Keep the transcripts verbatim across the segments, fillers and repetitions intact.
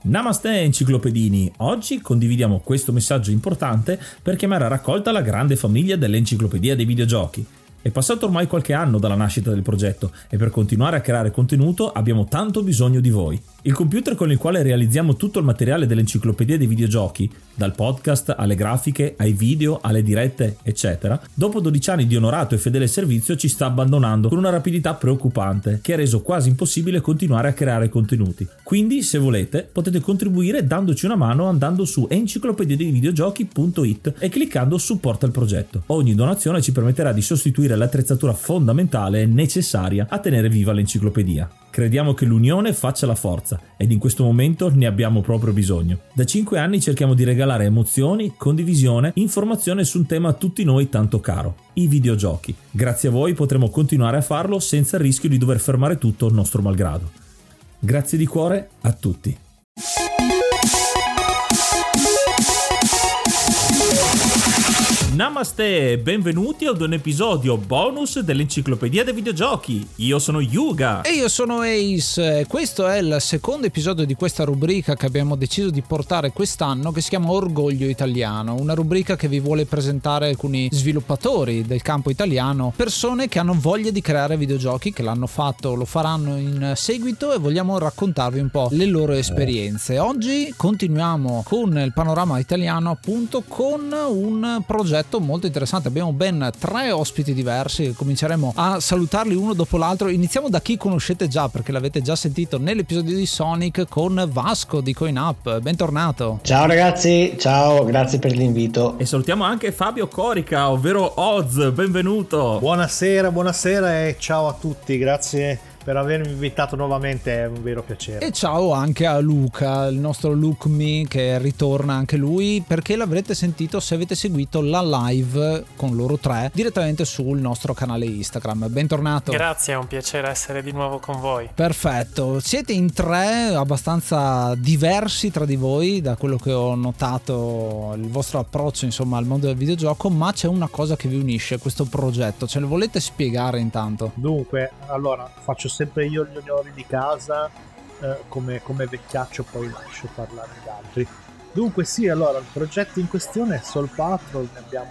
Namaste enciclopedini, oggi condividiamo questo messaggio importante per chiamare a raccolta la grande famiglia dell'enciclopedia dei videogiochi. È passato ormai qualche anno dalla nascita del progetto e per continuare a creare contenuto abbiamo tanto bisogno di voi. Il computer con il quale realizziamo tutto il materiale dell'enciclopedia dei videogiochi, dal podcast alle grafiche, ai video, alle dirette, eccetera, dopo dodici anni di onorato e fedele servizio ci sta abbandonando con una rapidità preoccupante che ha reso quasi impossibile continuare a creare contenuti. Quindi, se volete, potete contribuire dandoci una mano andando su enciclopedia dei videogiochi punto it e cliccando supporta il progetto. Ogni donazione ci permetterà di sostituire l'attrezzatura fondamentale e necessaria a tenere viva l'enciclopedia. Crediamo che l'unione faccia la forza ed in questo momento ne abbiamo proprio bisogno. Da cinque anni cerchiamo di regalare emozioni, condivisione, informazione su un tema a tutti noi tanto caro, i videogiochi. Grazie a voi potremo continuare a farlo senza il rischio di dover fermare tutto nostro malgrado. Grazie di cuore a tutti. Namaste e benvenuti ad un episodio bonus dell'enciclopedia dei videogiochi. Io sono Yuga. E io sono Ace. Questo è il secondo episodio di questa rubrica che abbiamo deciso di portare quest'anno, che si chiama Orgoglio Italiano. Una rubrica che vi vuole presentare alcuni sviluppatori del campo italiano, persone che hanno voglia di creare videogiochi, che l'hanno fatto, lo faranno in seguito e vogliamo raccontarvi un po' le loro esperienze. Oggi continuiamo con il panorama italiano, appunto, con un progetto molto interessante. Abbiamo ben tre ospiti diversi, cominceremo a salutarli uno dopo l'altro. Iniziamo da chi conoscete già, perché l'avete già sentito nell'episodio di Sonic, con Vasco di CoinUp. Bentornato. Ciao ragazzi, ciao, grazie per l'invito. E salutiamo anche Fabio Corica, ovvero Oz. Benvenuto. Buonasera, buonasera e ciao a tutti, grazie per avermi invitato nuovamente, è un vero piacere. E ciao anche a Luca, il nostro Luke Me, che ritorna anche lui, perché l'avrete sentito se avete seguito la live con loro tre direttamente sul nostro canale Instagram. Bentornato. Grazie, è un piacere essere di nuovo con voi. Perfetto, siete in tre abbastanza diversi tra di voi, da quello che ho notato, il vostro approccio insomma al mondo del videogioco, ma c'è una cosa che vi unisce, questo progetto. Ce lo volete spiegare intanto? Dunque, allora faccio sempre io gli onori di casa, eh, come, come vecchiaccio, poi lascio parlare gli altri. Dunque sì, allora il progetto in questione è Soul Patrol, ne abbiamo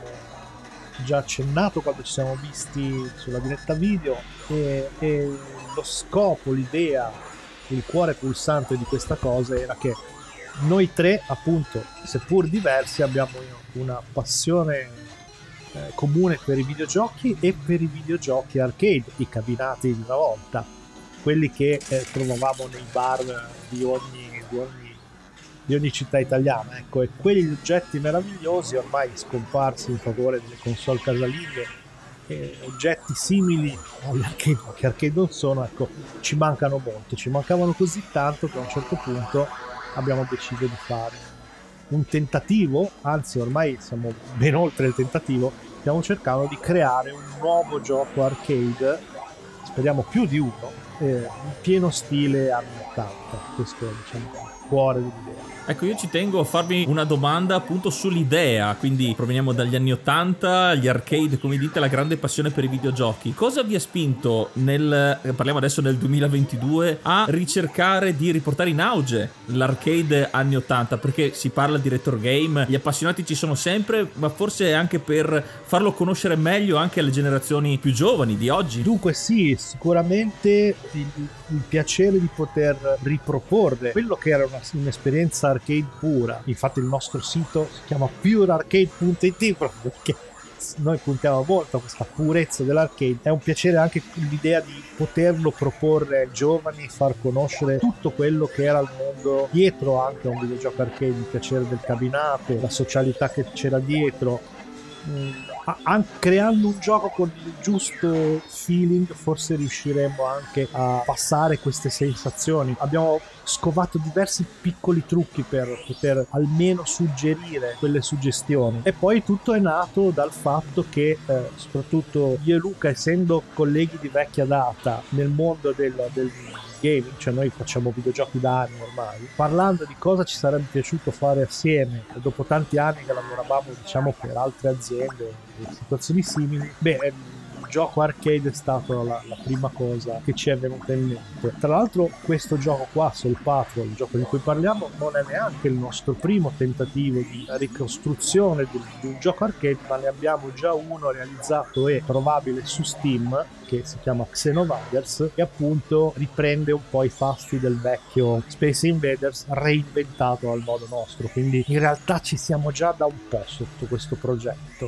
già accennato quando ci siamo visti sulla diretta video e, e lo scopo, l'idea, il cuore pulsante di questa cosa era che noi tre, appunto, seppur diversi, abbiamo una passione Eh, comune per i videogiochi e per i videogiochi arcade, i cabinati di una volta, quelli che eh, trovavamo nei bar di ogni, di ogni di ogni città italiana, ecco, e quegli oggetti meravigliosi ormai scomparsi in favore delle console casalinghe, eh, oggetti simili agli arcade, ma che arcade non sono, ecco, ci mancano molto, ci mancavano così tanto che a un certo punto abbiamo deciso di fare un tentativo, anzi ormai siamo ben oltre il tentativo, stiamo cercando di creare un nuovo gioco arcade, speriamo più di uno, eh, in pieno stile anni ottanta. Questo è, diciamo, il cuore dell'idea. Ecco, io ci tengo a farvi una domanda appunto sull'idea, quindi proveniamo dagli anni ottanta, gli arcade, come dite, la grande passione per i videogiochi. Cosa vi ha spinto nel, parliamo adesso nel duemilaventidue, a ricercare di riportare in auge l'arcade anni ottanta? Perché si parla di retro game, gli appassionati ci sono sempre, ma forse anche per farlo conoscere meglio anche alle generazioni più giovani di oggi. Dunque sì, sicuramente il, il piacere di poter riproporre quello che era una, un'esperienza arcade pura. Infatti il nostro sito si chiama pure arcade punto it proprio perché noi puntiamo molto a questa purezza dell'arcade. È un piacere anche l'idea di poterlo proporre ai giovani, far conoscere tutto quello che era il mondo dietro anche a un videogioco arcade, il piacere del cabinato, la socialità che c'era dietro. Mm, anche creando un gioco con il giusto feeling forse riusciremo anche a passare queste sensazioni. Abbiamo scovato diversi piccoli trucchi per poter almeno suggerire quelle suggestioni, e poi tutto è nato dal fatto che eh, soprattutto io e Luca, essendo colleghi di vecchia data nel mondo del, del gaming, cioè noi facciamo videogiochi da anni ormai, parlando di cosa ci sarebbe piaciuto fare assieme dopo tanti anni che lavoravamo, diciamo, per altre aziende in situazioni simili, beh, gioco arcade è stata la, la prima cosa che ci è venuta in mente. Tra l'altro questo gioco qua, Soul Patrol, il gioco di cui parliamo, non è neanche il nostro primo tentativo di ricostruzione di, di un gioco arcade, ma ne abbiamo già uno realizzato e trovabile su Steam che si chiama Xenovaders, e appunto riprende un po' i fasti del vecchio Space Invaders reinventato al modo nostro. Quindi in realtà ci siamo già da un po' sotto questo progetto,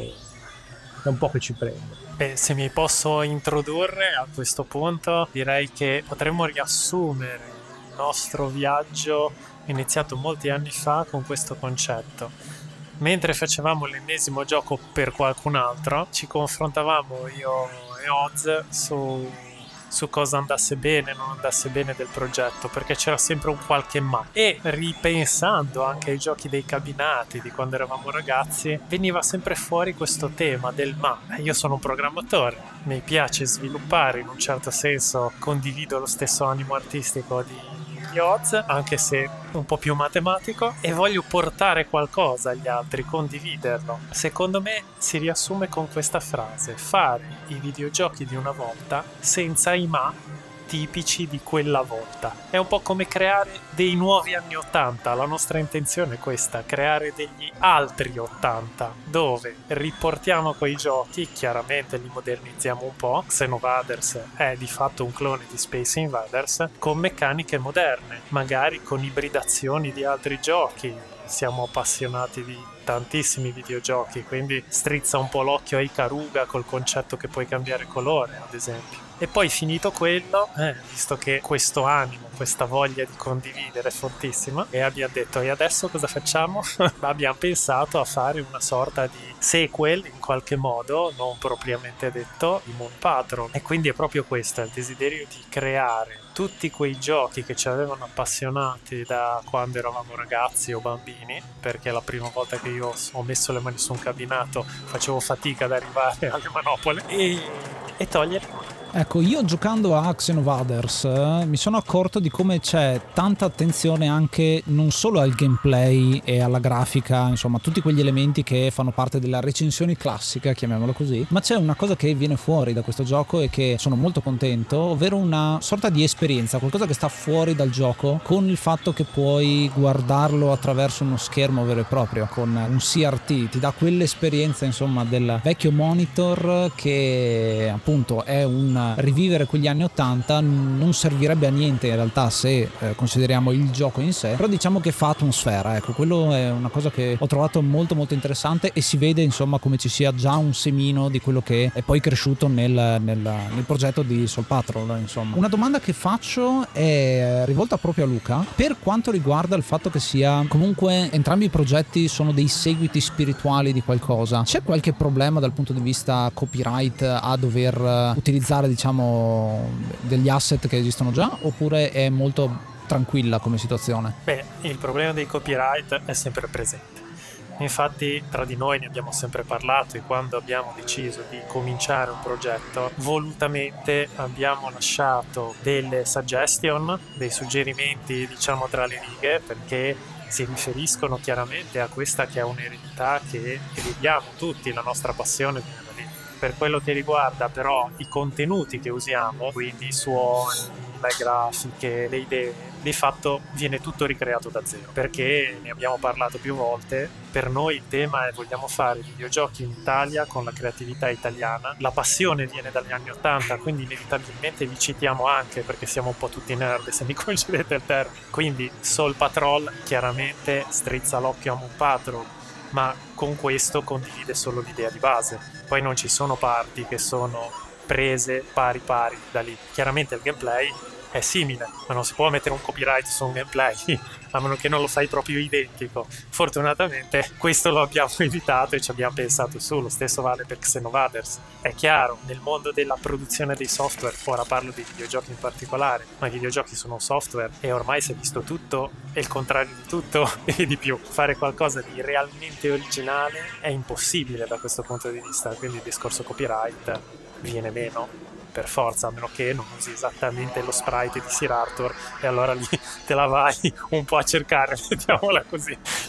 è un po' che ci prende. Beh, se mi posso introdurre a questo punto, direi che potremmo riassumere il nostro viaggio iniziato molti anni fa con questo concetto. Mentre facevamo l'ennesimo gioco per qualcun altro, ci confrontavamo io e Oz su, su cosa andasse bene e non andasse bene del progetto, perché c'era sempre un qualche ma. E ripensando anche ai giochi dei cabinati di quando eravamo ragazzi, veniva sempre fuori questo tema del ma. Io sono un programmatore, mi piace sviluppare, in un certo senso condivido lo stesso animo artistico di Oz, anche se un po' più matematico, e voglio portare qualcosa agli altri, condividerlo. Secondo me si riassume con questa frase: fare i videogiochi di una volta senza i ma tipici di quella volta. È un po' come creare dei nuovi anni ottanta. La nostra intenzione è questa: creare degli altri ottanta, dove riportiamo quei giochi, chiaramente li modernizziamo un po'. Xenovaders è di fatto un clone di Space Invaders con meccaniche moderne, magari con ibridazioni di altri giochi. Siamo appassionati di tantissimi videogiochi, quindi strizza un po' l'occhio a Ikaruga col concetto che puoi cambiare colore, ad esempio. E poi finito quello, eh, visto che questo animo, questa voglia di condividere è fortissima, e abbiamo detto: e adesso cosa facciamo? Abbiamo pensato a fare una sorta di sequel, in qualche modo, non propriamente detto, di Moon Patrol. E quindi è proprio questo, il desiderio di creare tutti quei giochi che ci avevano appassionati da quando eravamo ragazzi o bambini, perché la prima volta che io ho messo le mani su un cabinato facevo fatica ad arrivare alle manopole, e, e toglierli. Ecco, io giocando a Xenovaders eh, mi sono accorto di come c'è tanta attenzione anche non solo al gameplay e alla grafica, insomma tutti quegli elementi che fanno parte della recensione classica, chiamiamola così, ma c'è una cosa che viene fuori da questo gioco e che sono molto contento, ovvero una sorta di esperienza, qualcosa che sta fuori dal gioco, con il fatto che puoi guardarlo attraverso uno schermo vero e proprio, con un C R T, ti dà quell'esperienza insomma del vecchio monitor, che appunto è un rivivere quegli anni ottanta. Non servirebbe a niente in realtà se eh, consideriamo il gioco in sé, però diciamo che fa atmosfera, ecco, quello è una cosa che ho trovato molto molto interessante, e si vede insomma come ci sia già un semino di quello che è poi cresciuto nel, nel, nel progetto di Soul Patrol, insomma. Una domanda che faccio è rivolta proprio a Luca, per quanto riguarda il fatto che sia comunque entrambi i progetti sono dei seguiti spirituali di qualcosa. C'è qualche problema dal punto di vista copyright a dover utilizzare diciamo degli asset che esistono già, oppure è molto tranquilla come situazione? Beh, il problema dei copyright è sempre presente. Infatti tra di noi ne abbiamo sempre parlato, e quando abbiamo deciso di cominciare un progetto volutamente abbiamo lasciato delle suggestion, dei suggerimenti diciamo tra le righe, perché si riferiscono chiaramente a questa che è un'eredità che vediamo tutti, la nostra passione viene da lì. Per quello che riguarda però i contenuti che usiamo, quindi i suoni, le grafiche, le idee, di fatto viene tutto ricreato da zero, perché ne abbiamo parlato più volte. Per noi il tema è: vogliamo fare videogiochi in Italia con la creatività italiana, la passione viene dagli anni ottanta, quindi inevitabilmente vi citiamo anche perché siamo un po' tutti nerd, se mi concedete il termine. Quindi Soul Patrol chiaramente strizza l'occhio a Moon Patrol, ma con questo condivide solo l'idea di base, poi non ci sono parti che sono prese pari pari da lì. Chiaramente il gameplay è simile, ma non si può mettere un copyright su un gameplay a meno che non lo fai proprio identico. Fortunatamente questo lo abbiamo evitato e ci abbiamo pensato su. Lo stesso vale per Xenovaders. È chiaro, nel mondo della produzione dei software, ora parlo dei videogiochi in particolare, ma i videogiochi sono un software e ormai si è visto tutto e il contrario di tutto e di più. Fare qualcosa di realmente originale è impossibile da questo punto di vista, quindi il discorso copyright viene meno per forza, a meno che non usi esattamente lo sprite di Sir Arthur, e allora lì te la vai un po' a cercare, mettiamola così.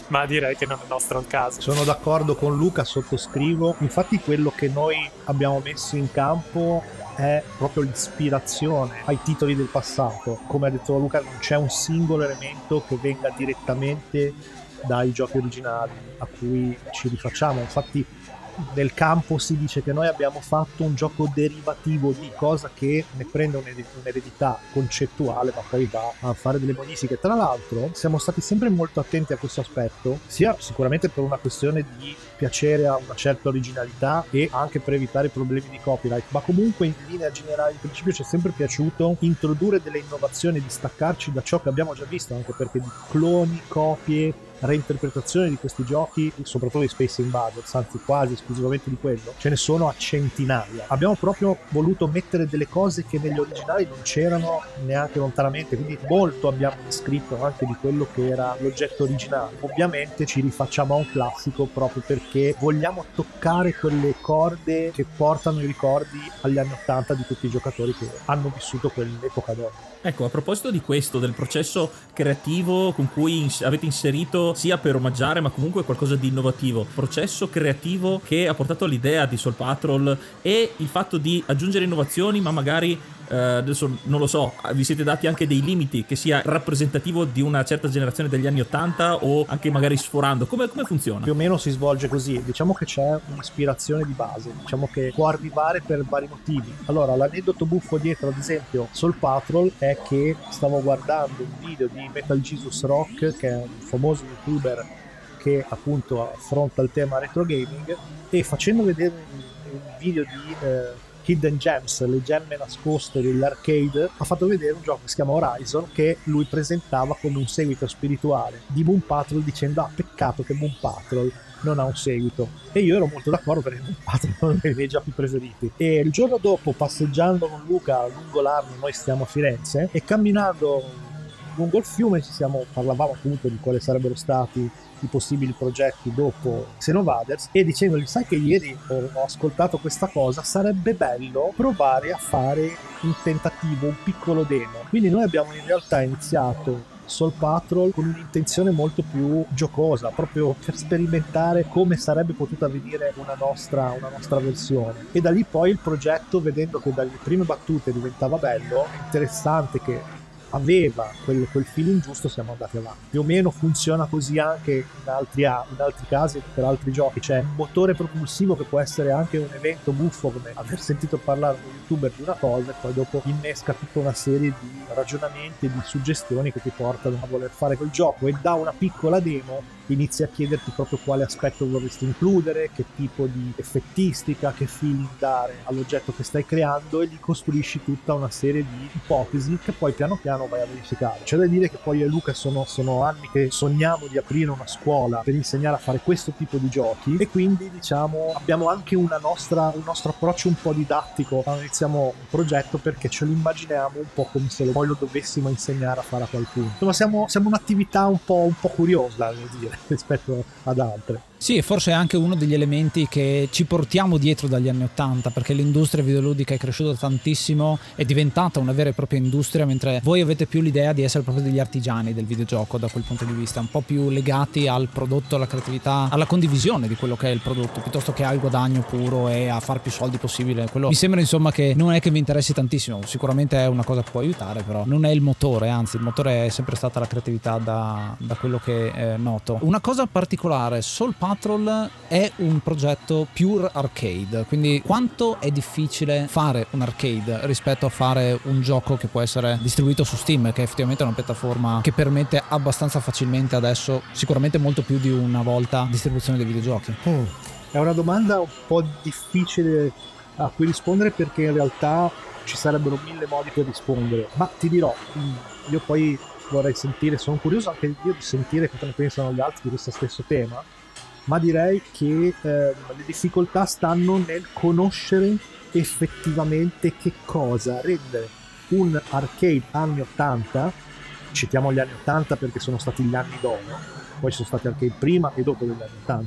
ma direi che non è nostro il caso. Sono d'accordo con Luca, sottoscrivo. Infatti quello che noi abbiamo messo in campo è proprio l'ispirazione ai titoli del passato. Come ha detto Luca, non c'è un singolo elemento che venga direttamente dai giochi originali a cui ci rifacciamo. Infatti nel campo si dice che noi abbiamo fatto un gioco derivativo di, cosa che ne prende un'eredità concettuale ma poi va a fare delle modifiche. Tra l'altro siamo stati sempre molto attenti a questo aspetto, sia sicuramente per una questione di piacere a una certa originalità e anche per evitare problemi di copyright, ma comunque in linea generale in principio ci è sempre piaciuto introdurre delle innovazioni, distaccarci da ciò che abbiamo già visto, anche perché di cloni, copie, reinterpretazioni di questi giochi, soprattutto di Space Invaders, anzi quasi esclusivamente di quello, ce ne sono a centinaia. Abbiamo proprio voluto mettere delle cose che negli originali non c'erano neanche lontanamente, quindi molto abbiamo descritto anche di quello che era l'oggetto originale. Ovviamente ci rifacciamo a un classico proprio perché vogliamo toccare quelle corde che portano i ricordi agli anni ottanta di tutti i giocatori che hanno vissuto quell'epoca d'oro. Ecco, a proposito di questo, del processo creativo con cui ins- avete inserito, sia per omaggiare ma comunque qualcosa di innovativo, processo creativo che ha portato all'idea di Soul Patrol e il fatto di aggiungere innovazioni ma magari eh, adesso non lo so, vi siete dati anche dei limiti, che sia rappresentativo di una certa generazione degli anni ottanta o anche magari sforando, come, come funziona? Più o meno si svolge così, diciamo che c'è un'ispirazione di base, diciamo che può arrivare per vari motivi. Allora, l'aneddoto buffo dietro ad esempio Soul Patrol è che stavo guardando un video di Metal Jesus Rock, che è un famoso youtuber che appunto affronta il tema retro gaming, e facendo vedere un video di eh, Hidden Gems, le gemme nascoste dell'arcade, ha fatto vedere un gioco che si chiama Horizon, che lui presentava come un seguito spirituale di Moon Patrol, dicendo ah, peccato che Moon Patrol non ha un seguito. E io ero molto d'accordo perché Moon Patrol è uno dei miei giochi preferiti. E il giorno dopo, passeggiando con Luca lungo l'Arno, noi stiamo a Firenze, e camminando lungo il fiume ci siamo, parlavamo appunto di quali sarebbero stati i possibili progetti dopo Xenovaders, e dicendogli sai che ieri ho, ho ascoltato questa cosa, sarebbe bello provare a fare un tentativo, un piccolo demo. Quindi noi abbiamo in realtà iniziato Soul Patrol con un'intenzione molto più giocosa, proprio per sperimentare come sarebbe potuta venire una nostra, una nostra versione. E da lì poi il progetto, vedendo che dalle prime battute diventava bello, interessante, che aveva quel, quel feeling giusto, siamo andati avanti. Più o meno funziona così anche in altri, in altri casi, per altri giochi. C'è un motore propulsivo che può essere anche un evento buffo, come aver sentito parlare da un youtuber di una cosa e poi dopo innesca tutta una serie di ragionamenti e di suggestioni che ti portano a voler fare quel gioco, e da una piccola demo inizi a chiederti proprio quale aspetto vorresti includere, che tipo di effettistica, che feeling dare all'oggetto che stai creando, e gli costruisci tutta una serie di ipotesi che poi piano piano vai a verificare. C'è da dire che poi io e Luca sono, sono anni che sogniamo di aprire una scuola per insegnare a fare questo tipo di giochi, e quindi diciamo abbiamo anche una nostra, un nostro approccio un po' didattico quando iniziamo un progetto, perché ce lo immaginiamo un po' come se poi lo dovessimo insegnare a fare a qualcuno. Insomma siamo, siamo un'attività un po', un po' curiosa, devo dire, rispetto ad altre. Sì, e forse è anche uno degli elementi che ci portiamo dietro dagli anni ottanta, perché l'industria videoludica è cresciuta tantissimo, è diventata una vera e propria industria, mentre voi avete più l'idea di essere proprio degli artigiani del videogioco da quel punto di vista, un po' più legati al prodotto, alla creatività, alla condivisione di quello che è il prodotto, piuttosto che al guadagno puro e a far più soldi possibile. Quello mi sembra insomma che non è che vi interessi tantissimo, sicuramente è una cosa che può aiutare, però non è il motore, anzi il motore è sempre stata la creatività da, da quello che è noto. Una cosa particolare, Soul Patrol è un progetto pure arcade, quindi quanto è difficile fare un arcade rispetto a fare un gioco che può essere distribuito su Steam, che effettivamente è una piattaforma che permette abbastanza facilmente adesso, sicuramente molto più di una volta, distribuzione dei videogiochi? Mm. È una domanda un po' difficile a cui rispondere, perché in realtà ci sarebbero mille modi per rispondere, ma ti dirò, io poi vorrei sentire, sono curioso anche io di sentire cosa ne pensano gli altri di questo stesso tema, ma direi che eh, le difficoltà stanno nel conoscere effettivamente che cosa rendere un arcade anni ottanta, citiamo gli anni ottanta perché sono stati gli anni d'oro, poi sono stati arcade prima e dopo degli anni ottanta,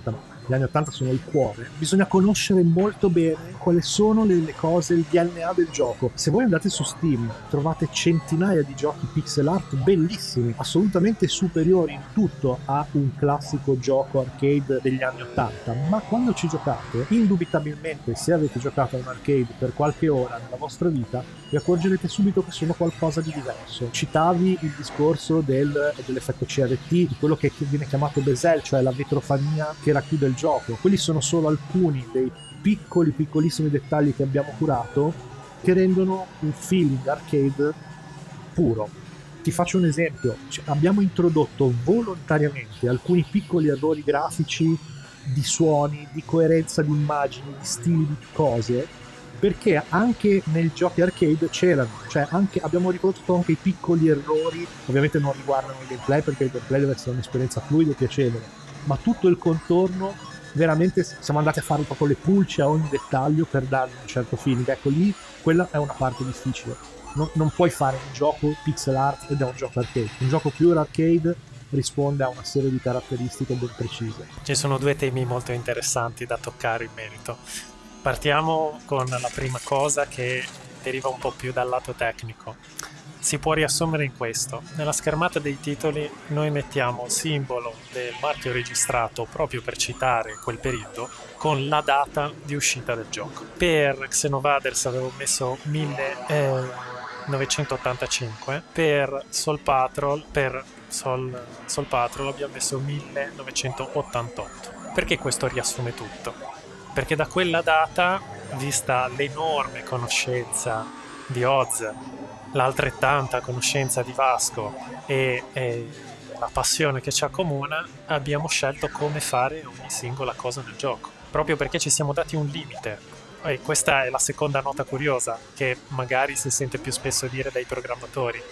gli anni ottanta sono il cuore, bisogna conoscere molto bene quali sono le, le cose, il D N A del gioco. Se voi andate su Steam trovate centinaia di giochi pixel art bellissimi, assolutamente superiori in tutto a un classico gioco arcade degli anni ottanta, ma quando ci giocate, indubitabilmente, se avete giocato a un arcade per qualche ora nella vostra vita, vi accorgerete subito che sono qualcosa di diverso. Citavi il discorso del, dell'effetto C R T, di quello che viene chiamato bezel, cioè la vetrofania che racchiude il gioco. Quelli sono solo alcuni dei piccoli piccolissimi dettagli che abbiamo curato che rendono un feeling arcade puro. Ti faccio un esempio: abbiamo introdotto volontariamente alcuni piccoli errori grafici di suoni, di coerenza di immagini, di stili, di cose, perché anche nei giochi arcade c'erano, cioè anche, abbiamo riprodotto anche i piccoli errori. Ovviamente non riguardano il gameplay, perché il gameplay deve essere un'esperienza fluida e piacevole, ma tutto il contorno, veramente siamo andati a fare proprio le pulci a ogni dettaglio per dargli un certo feeling. Ecco, lì quella è una parte difficile. Non, non puoi fare un gioco pixel art ed è un gioco arcade. Un gioco pure arcade risponde a una serie di caratteristiche ben precise. Ci sono due temi molto interessanti da toccare in merito. Partiamo con la prima cosa, che deriva un po' più dal lato tecnico. Si può riassumere in questo: nella schermata dei titoli noi mettiamo il simbolo del marchio registrato proprio per citare quel periodo con la data di uscita del gioco. Per Xenovaders avevo messo millenovecentottantacinque, per Soul Patrol per Soul, Soul Patrol abbiamo messo millenovecentottantotto. Perché questo riassume tutto? Perché da quella data, vista l'enorme conoscenza di Oz, l'altrettanta conoscenza di Vasco e, e la passione che ci accomuna, abbiamo scelto come fare ogni singola cosa nel gioco, proprio perché ci siamo dati un limite. E questa è la seconda nota curiosa, che magari si sente più spesso dire dai programmatori.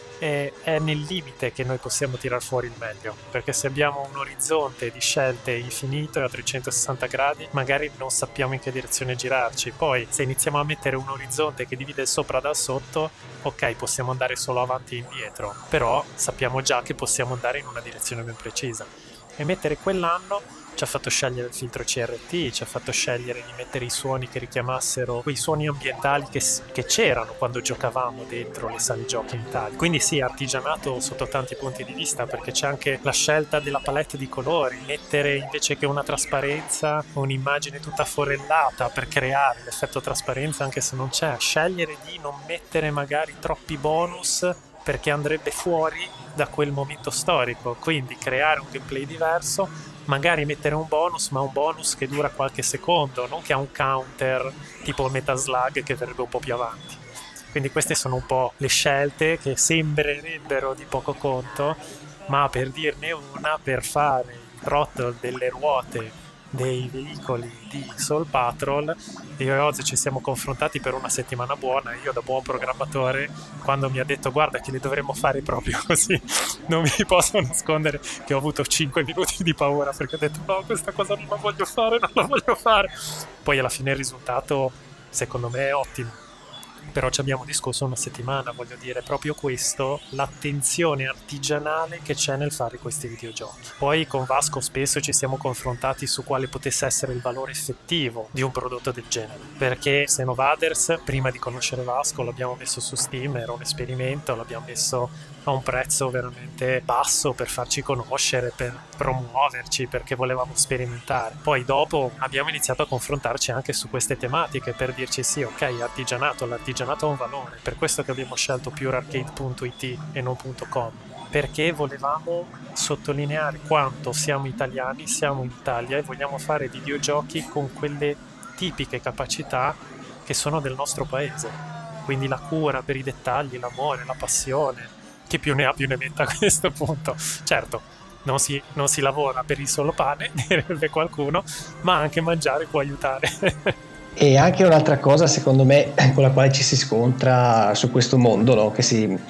E è nel limite che noi possiamo tirar fuori il meglio, perché se abbiamo un orizzonte di scelte infinito e a trecentosessanta gradi, magari non sappiamo in che direzione girarci. Poi se iniziamo a mettere un orizzonte che divide il sopra dal sotto, ok, possiamo andare solo avanti e indietro, però sappiamo già che possiamo andare in una direzione ben precisa. E mettere quell'anno ci ha fatto scegliere il filtro C R T, ci ha fatto scegliere di mettere i suoni che richiamassero quei suoni ambientali che, che c'erano quando giocavamo dentro le sale giochi in Italia. Quindi sì, artigianato sotto tanti punti di vista, perché c'è anche la scelta della palette di colori, mettere invece che una trasparenza un'immagine tutta forellata per creare l'effetto trasparenza anche se non c'è, scegliere di non mettere magari troppi bonus perché andrebbe fuori da quel momento storico, quindi creare un gameplay diverso, magari mettere un bonus, ma un bonus che dura qualche secondo, non che ha un counter tipo Metal Slug che verrebbe un po' più avanti. Quindi queste sono un po' le scelte che sembrerebbero di poco conto, ma per dirne una, per fare il throttle delle ruote dei veicoli di Soul Patrol, io e Oz ci siamo confrontati per una settimana buona. Io, da buon programmatore, quando mi ha detto guarda che li dovremmo fare proprio così, non mi posso nascondere che ho avuto cinque minuti di paura, perché ho detto no, questa cosa non la voglio fare, non la voglio fare. Poi alla fine il risultato secondo me è ottimo, però ci abbiamo discusso una settimana, voglio dire, proprio questo, l'attenzione artigianale che c'è nel fare questi videogiochi. Poi con Vasco spesso ci siamo confrontati su quale potesse essere il valore effettivo di un prodotto del genere, perché Xenovaders, prima di conoscere Vasco, l'abbiamo messo su Steam, era un esperimento, l'abbiamo messo a un prezzo veramente basso per farci conoscere, per promuoverci, perché volevamo sperimentare. Poi dopo abbiamo iniziato a confrontarci anche su queste tematiche per dirci sì, ok, artigianato, l'artigianato ha un valore, per questo che abbiamo scelto purearcade punto it e non .com, perché volevamo sottolineare quanto siamo italiani, siamo in Italia e vogliamo fare videogiochi con quelle tipiche capacità che sono del nostro paese, quindi la cura per i dettagli, l'amore, la passione. Chi più ne ha più ne metta a questo punto. Certo, non si, non si lavora per il solo pane, direbbe qualcuno, ma anche mangiare può aiutare. E anche un'altra cosa, secondo me, con la quale ci si scontra su questo mondo, no? Che si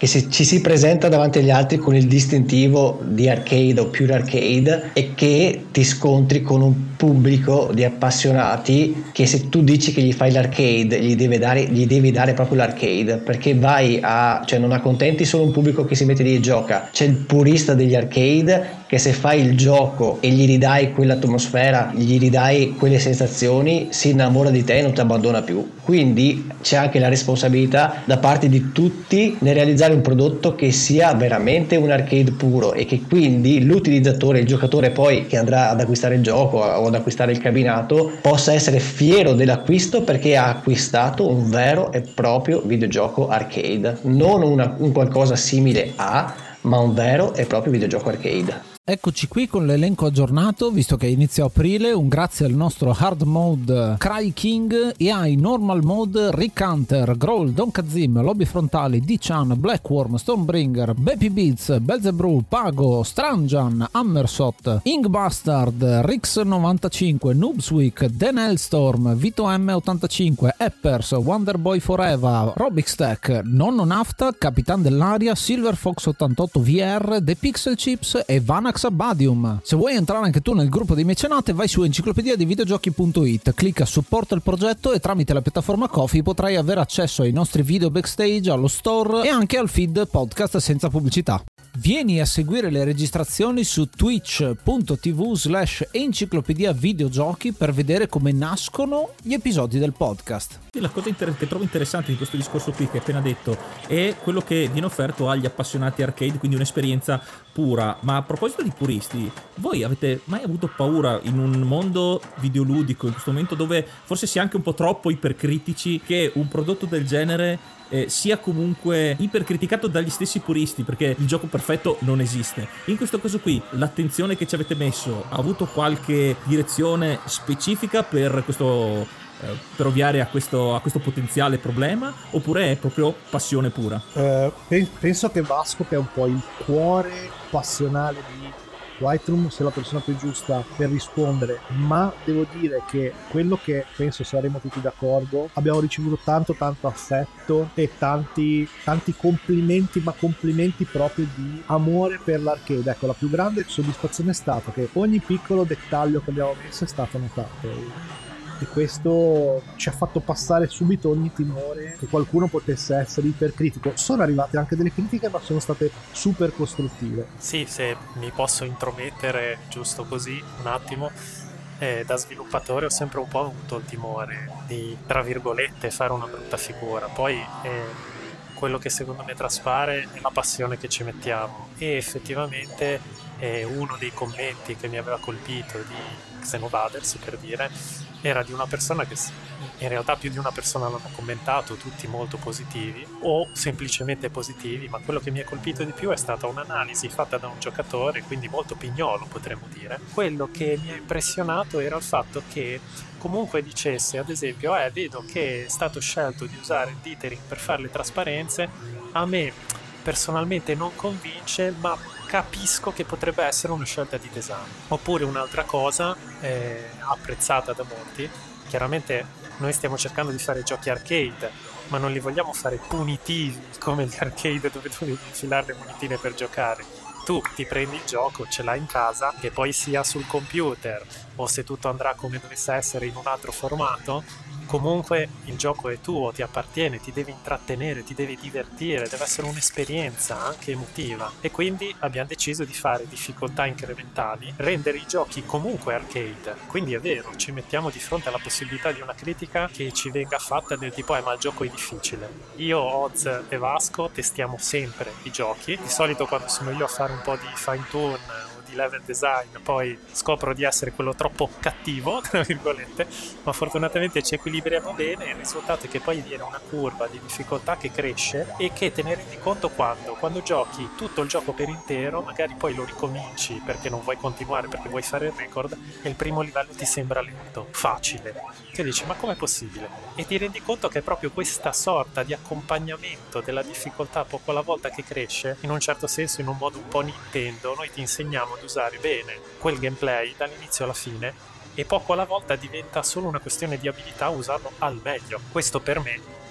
che si, ci si presenta davanti agli altri con il distintivo di arcade o pure arcade, e che ti scontri con un pubblico di appassionati che, se tu dici che gli fai l'arcade, gli devi dare, gli devi dare proprio l'arcade, perché vai a, cioè non accontenti solo un pubblico che si mette lì e gioca, c'è il purista degli arcade che, se fai il gioco e gli ridai quell'atmosfera, gli ridai quelle sensazioni, si innamora di te e non ti abbandona più. Quindi c'è anche la responsabilità da parte di tutti nel realizzare un prodotto che sia veramente un arcade puro, e che quindi l'utilizzatore, il giocatore poi che andrà ad acquistare il gioco o ad acquistare il cabinato, possa essere fiero dell'acquisto, perché ha acquistato un vero e proprio videogioco arcade, non una, un qualcosa simile a, ma un vero e proprio videogioco arcade. Eccoci qui con l'elenco aggiornato, visto che inizia aprile. Un grazie al nostro hard mode Cry King e ai normal mode Rick Hunter, Growl, Don Kazim, Lobby Frontali, D-Chan, Blackworm, Stonebringer, Baby Beats, Belzebrew, Pago, Stranjan, Hammersot, Ingbastard, Rix novantacinque, Noobsweek, Dan Hellstorm, Vito M ottantacinque, Eppers, Wonderboy Forever, Robix Tech, Nonno Nafta, Capitan dell'Aria, Silver Fox ottantotto V R, The Pixel Chips e Vanax Abadium. Se vuoi entrare anche tu nel gruppo dei mecenate, vai su enciclopedia dei videogiochi punto it, clicca supporta il progetto e tramite la piattaforma Ko-fi potrai avere accesso ai nostri video backstage, allo store e anche al feed podcast senza pubblicità. Vieni a seguire le registrazioni su twitch punto tv slash enciclopedia videogiochi per vedere come nascono gli episodi del podcast. La cosa inter- che trovo interessante di questo discorso qui che hai appena detto è quello che viene offerto agli appassionati arcade, quindi un'esperienza pura. Ma a proposito di puristi, voi avete mai avuto paura in un mondo videoludico in questo momento, dove forse si è anche un po' troppo ipercritici, che un prodotto del genere Eh, sia comunque ipercriticato dagli stessi puristi, perché il gioco perfetto non esiste? In questo caso qui l'attenzione che ci avete messo ha avuto qualche direzione specifica per questo, eh, per ovviare a questo, a questo potenziale problema, oppure è proprio passione pura? Eh, penso che Vasco, che è un po' il cuore passionale di White Room, sia la persona più giusta per rispondere, ma devo dire che quello che penso saremo tutti d'accordo, abbiamo ricevuto tanto tanto affetto e tanti tanti complimenti, ma complimenti proprio di amore per l'arcade. Ecco, la più grande soddisfazione è stata che ogni piccolo dettaglio che abbiamo messo è stato notato, e questo ci ha fatto passare subito ogni timore che qualcuno potesse essere ipercritico. Sono arrivate anche delle critiche, ma sono state super costruttive. Sì, se mi posso intromettere giusto così un attimo, eh, da sviluppatore ho sempre un po' avuto il timore di, tra virgolette, fare una brutta figura. Poi eh, quello che secondo me traspare è la passione che ci mettiamo, e effettivamente eh, uno dei commenti che mi aveva colpito di Xenovaders, per dire, era di una persona che, in realtà più di una persona l'hanno commentato, tutti molto positivi o semplicemente positivi, ma quello che mi ha colpito di più è stata un'analisi fatta da un giocatore, quindi molto pignolo potremmo dire. Quello che mi ha impressionato era il fatto che comunque dicesse, ad esempio, eh vedo che è stato scelto di usare il dithering per fare le trasparenze, a me personalmente non convince, ma capisco che potrebbe essere una scelta di design. Oppure un'altra cosa eh, apprezzata da molti, chiaramente noi stiamo cercando di fare giochi arcade, ma non li vogliamo fare punitivi come gli arcade dove devi infilare le monetine per giocare. Tu ti prendi il gioco, ce l'hai in casa, che poi sia sul computer o se tutto andrà come dovesse essere in un altro formato, comunque il gioco è tuo, ti appartiene, ti devi intrattenere, ti devi divertire, deve essere un'esperienza anche emotiva. E quindi abbiamo deciso di fare difficoltà incrementali, rendere i giochi comunque arcade. Quindi è vero, ci mettiamo di fronte alla possibilità di una critica che ci venga fatta del tipo eh ma il gioco è difficile. Io, Oz e Vasco testiamo sempre i giochi, di solito quando sono io a fare un po' di fine tune di level design poi scopro di essere quello troppo cattivo, tra virgolette, ma fortunatamente ci equilibriamo bene, e il risultato è che poi viene una curva di difficoltà che cresce e che te ne rendi conto quando quando giochi tutto il gioco per intero, magari poi lo ricominci perché non vuoi continuare, perché vuoi fare il record, e il primo livello ti sembra lento, facile, che dici ma com'è possibile? E ti rendi conto che è proprio questa sorta di accompagnamento della difficoltà poco alla volta che cresce, in un certo senso in un modo un po' Nintendo. Noi ti insegniamo ad usare bene quel gameplay dall'inizio alla fine, e poco alla volta diventa solo una questione di abilità a usarlo al meglio. Questo per me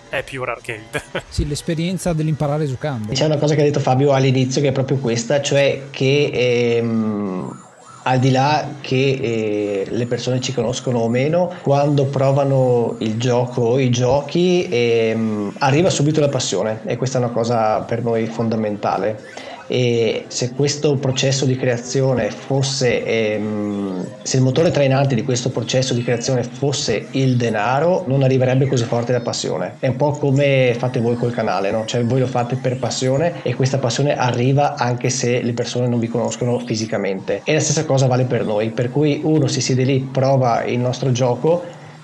è pure arcade. Sì, l'esperienza dell'imparare giocando. C'è una cosa che ha detto Fabio all'inizio che è proprio questa, cioè che ehm, al di là che eh, le persone ci conoscono o meno, quando provano il gioco o i giochi ehm, arriva subito la passione, e questa è una cosa per noi fondamentale. E se questo processo di creazione fosse ehm, se il motore trainante di questo processo di creazione fosse il denaro, non arriverebbe così forte la passione. È un po' come fate voi col canale, no? Cioè voi lo fate per passione e questa passione arriva anche se le persone non vi conoscono fisicamente, e la stessa cosa vale per noi, per cui uno si siede lì, prova il nostro gioco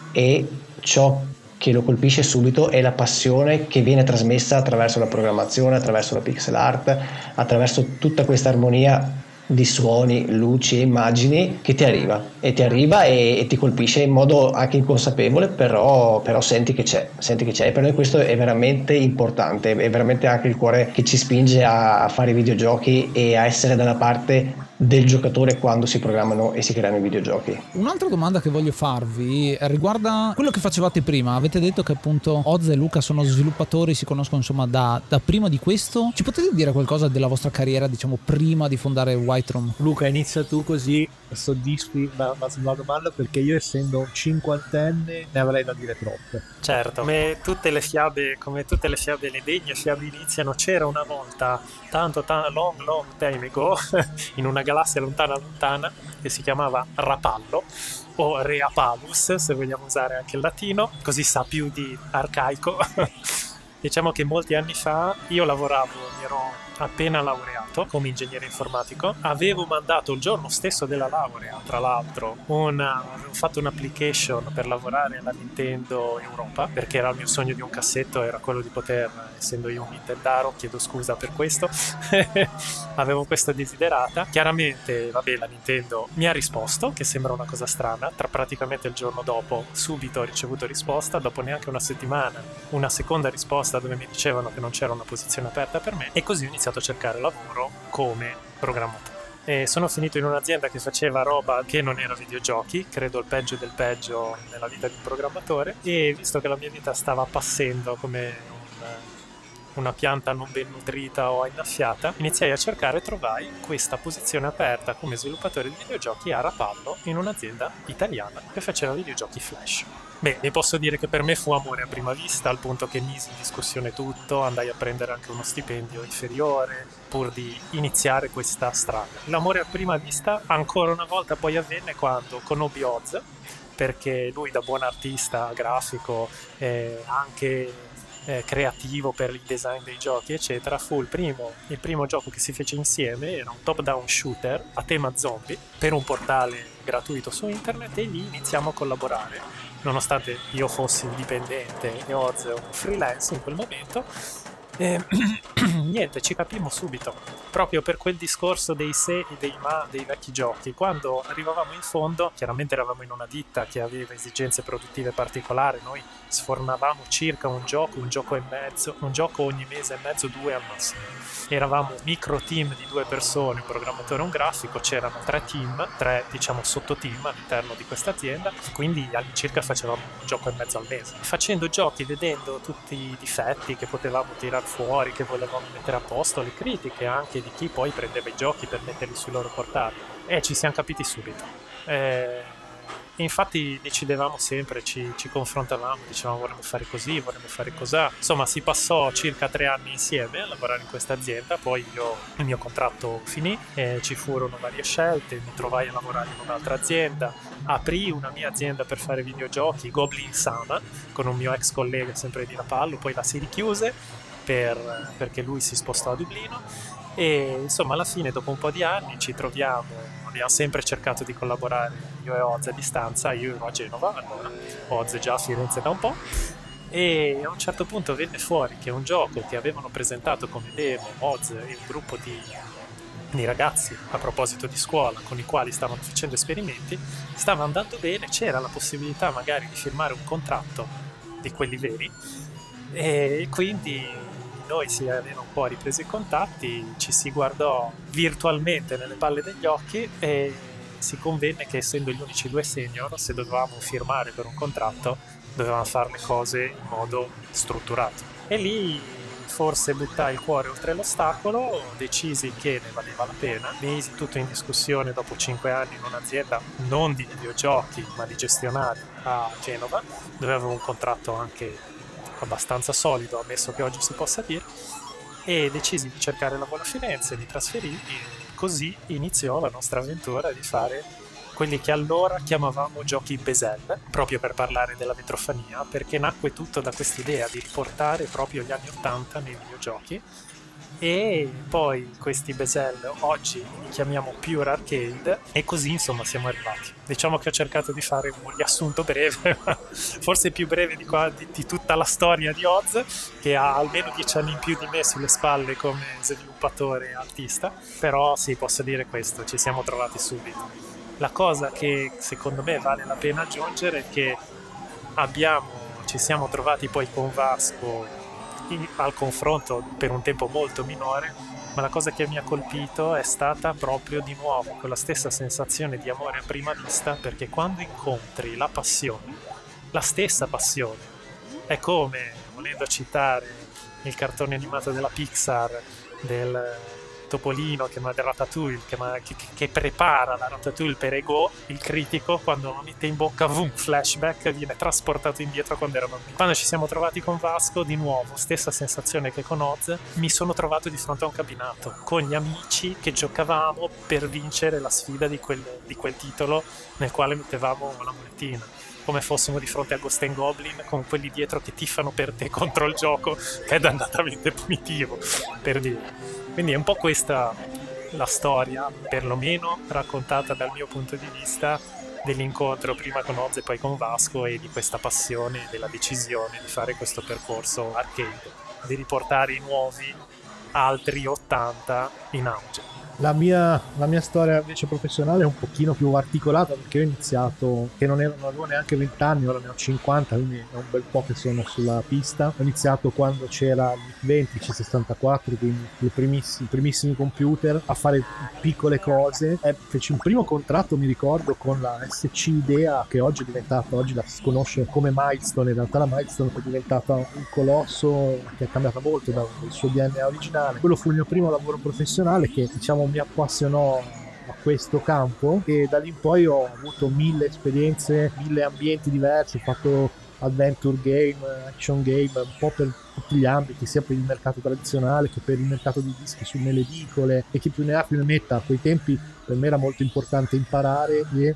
e ciò che lo colpisce subito è la passione che viene trasmessa attraverso la programmazione, attraverso la pixel art, attraverso tutta questa armonia di suoni, luci e immagini che ti arriva e ti arriva e, e ti colpisce in modo anche inconsapevole, però, però senti che c'è, senti che c'è, e per noi questo è veramente importante, è veramente anche il cuore che ci spinge a, a fare i videogiochi e a essere dalla parte del giocatore quando si programmano e si creano i videogiochi. Un'altra domanda che voglio farvi riguarda quello che facevate prima. Avete detto che appunto Oz e Luca sono sviluppatori, si conoscono insomma da, da prima di questo. Ci potete dire qualcosa della vostra carriera, diciamo, prima di fondare White Room? Luca, inizia tu così soddisfi la, la, la domanda, perché io, essendo un cinquantenne, ne avrei da dire troppe. Certo, come tutte le fiabe, come tutte le fiabe, le degne fiabe iniziano. C'era una volta, tanto, tanto long long time ago, in una galassia lontana lontana, che si chiamava Rapallo, o Reapalus, se vogliamo usare anche il latino, così sa più di arcaico. Diciamo che molti anni fa io lavoravo, mi ero appena laureato come ingegnere informatico, avevo mandato il giorno stesso della laurea, tra l'altro, una, avevo fatto un'application per lavorare alla Nintendo Europa, perché era il mio sogno di un cassetto, era quello di poter, essendo io un Nintendaro, chiedo scusa per questo, avevo questo desiderata. Chiaramente, vabbè, la Nintendo mi ha risposto, che sembra una cosa strana, tra praticamente il giorno dopo, subito ho ricevuto risposta, dopo neanche una settimana, una seconda risposta dove mi dicevano che non c'era una posizione aperta per me, e così ho iniziato a cercare lavoro come programmatore. E sono finito in un'azienda che faceva roba che non era videogiochi, credo il peggio del peggio nella vita di un programmatore, e visto che la mia vita stava appassendo come un, una pianta non ben nutrita o innaffiata, iniziai a cercare e trovai questa posizione aperta come sviluppatore di videogiochi a Rapallo, in un'azienda italiana che faceva videogiochi Flash. Beh, vi posso dire che per me fu amore a prima vista, al punto che misi in discussione tutto, andai a prendere anche uno stipendio inferiore pur di iniziare questa strada. L'amore a prima vista ancora una volta poi avvenne quando conobbi Oz, perché lui, da buon artista grafico, eh, anche eh, creativo per il design dei giochi eccetera, fu il primo, il primo gioco che si fece insieme. Era un top down shooter a tema zombie per un portale gratuito su internet, e lì iniziamo a collaborare. Nonostante io fossi indipendente e Oz un freelance in quel momento, eh, niente, ci capimmo subito, proprio per quel discorso dei se e dei ma dei vecchi giochi. Quando arrivavamo in fondo, chiaramente eravamo in una ditta che aveva esigenze produttive particolari, noi sfornavamo circa un gioco, un gioco e mezzo, un gioco ogni mese e mezzo, due al massimo. Eravamo un micro team di due persone, un programmatore e un grafico, c'erano tre team, tre diciamo sottoteam all'interno di questa azienda, quindi all'incirca facevamo un gioco e mezzo al mese. Facendo giochi, vedendo tutti i difetti che potevamo tirar fuori, che volevamo mettere a posto, le critiche anche di chi poi prendeva i giochi per metterli sui loro portali, e ci siamo capiti subito. Eh... Infatti decidevamo sempre, ci, ci confrontavamo, dicevamo vorremmo fare così, vorremmo fare cos'ha. Insomma, si passò circa tre anni insieme a lavorare in questa azienda, poi io, il mio contratto finì, e ci furono varie scelte, mi trovai a lavorare in un'altra azienda, aprì una mia azienda per fare videogiochi, Goblin Sama, con un mio ex collega sempre di Rapallo, poi la si richiuse per, perché lui si spostò a Dublino, e insomma alla fine, dopo un po' di anni, ci troviamo. Abbiamo sempre cercato di collaborare, io e Oz, a distanza. Io ero a Genova allora, Oz già a Firenze da un po', e a un certo punto venne fuori che un gioco che avevano presentato come demo Oz e un gruppo di, di ragazzi, a proposito di scuola, con i quali stavano facendo esperimenti, stava andando bene, c'era la possibilità magari di firmare un contratto di quelli veri, e quindi noi si aveva un po' ripreso i contatti, ci si guardò virtualmente nelle palle degli occhi e si convenne che, essendo gli unici due senior, se dovevamo firmare per un contratto dovevamo fare le cose in modo strutturato. E lì forse buttai il cuore oltre l'ostacolo, decisi che ne valeva la pena, misi tutto in discussione dopo cinque anni in un'azienda non di videogiochi ma di gestionari a Genova, dove avevo un contratto anche abbastanza solido, ammesso che oggi si possa dire, e decisi di cercare lavoro a Firenze, di trasferirmi, e così iniziò la nostra avventura di fare quelli che allora chiamavamo giochi Basel, proprio per parlare della metrofania, perché nacque tutto da quest'idea di riportare proprio gli anni ottanta nei videogiochi, e poi questi Basel oggi li chiamiamo Pure Arcade, e così insomma siamo arrivati. Diciamo che ho cercato di fare un riassunto breve, forse più breve di, qua, di, di tutta la storia di Oz, che ha almeno dieci anni in più di me sulle spalle come sviluppatore e artista, però sì, posso dire questo, ci siamo trovati subito. La cosa che secondo me vale la pena aggiungere è che abbiamo, ci siamo trovati poi con Vasco in, al confronto per un tempo molto minore, ma la cosa che mi ha colpito è stata proprio di nuovo quella stessa sensazione di amore a prima vista, perché quando incontri la passione, la stessa passione, è come, volendo citare il cartone animato della Pixar del Topolino che, del Ratatouille che, che, che prepara la Ratatouille per Ego, il critico, quando lo mette in bocca, vum, flashback, viene trasportato indietro quando era bambino. Quando ci siamo trovati con Vasco, di nuovo stessa sensazione che con Oz, mi sono trovato di fronte a un cabinato con gli amici che giocavamo per vincere la sfida di quel, di quel titolo nel quale mettevamo la monetina, come fossimo di fronte a Ghost and Goblin con quelli dietro che tifano per te contro il gioco che è dannatamente punitivo, per dire. Quindi è un po' questa la storia, perlomeno raccontata dal mio punto di vista, dell'incontro prima con Oz e poi con Vasco, e di questa passione e della decisione di fare questo percorso arcade, di riportare i nuovi altri ottanta in auge. La mia, la mia storia invece professionale è un pochino più articolata, perché ho iniziato, che non, ero, non avevo neanche venti anni, ora ne ho cinquanta, quindi è un bel po' che sono sulla pista. Ho iniziato quando c'era il venti, C sessantaquattro, quindi i primissimi, primissimi computer, a fare piccole cose. E feci un primo contratto, mi ricordo, con la S C Idea, che oggi è diventata, oggi la si conosce come Milestone. In realtà la Milestone è diventata un colosso che è cambiata molto dal suo D N A originale. Quello fu il mio primo lavoro professionale, che diciamo mi appassionò a questo campo, e da lì in poi ho avuto mille esperienze, mille ambienti diversi. Ho fatto adventure game, action game, un po' per tutti gli ambiti, sia per il mercato tradizionale che per il mercato di dischi su nelle edicole, e chi più ne ha più ne metta. A quei tempi per me era molto importante imparare e